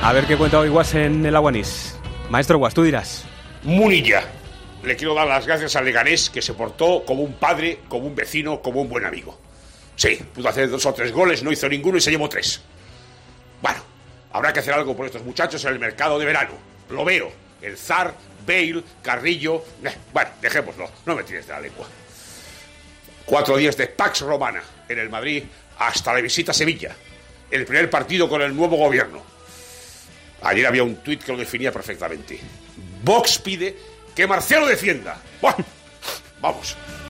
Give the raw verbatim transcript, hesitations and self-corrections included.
A ver qué cuenta hoy Guas en el Aguanís. Maestro Guas, tú dirás. Munilla. Le quiero dar las gracias al Leganés, que se portó como un padre, como un vecino, como un buen amigo. Sí, pudo hacer dos o tres goles, no hizo ninguno y se llevó tres. Bueno, habrá que hacer algo por estos muchachos en el mercado de verano. Lo veo. El Zar, Bale, Carrillo... Eh, bueno, dejémoslo, no me tires de la lengua. Cuatro días de Pax Romana en el Madrid hasta la visita a Sevilla. El primer partido con el nuevo gobierno. Ayer había un tuit que lo definía perfectamente. Vox pide que Marcelo defienda. Bueno, vamos.